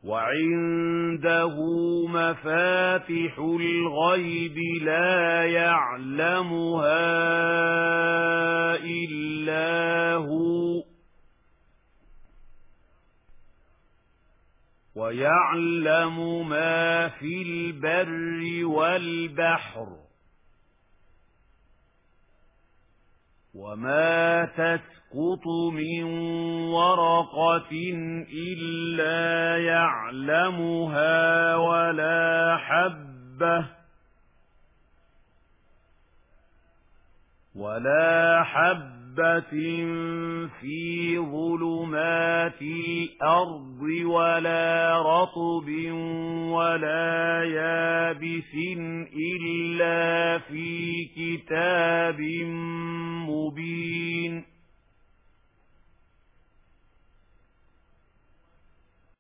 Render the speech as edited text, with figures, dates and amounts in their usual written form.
وعنده مفاتح الغيب لا يعلمها إلا هو ويعلم ما في البر والبحر وما تسقط من ورقة إلا يعلمها ولا حبة في ظلمات الأرض ولا رطب ولا يابس إلا في كتاب مبين.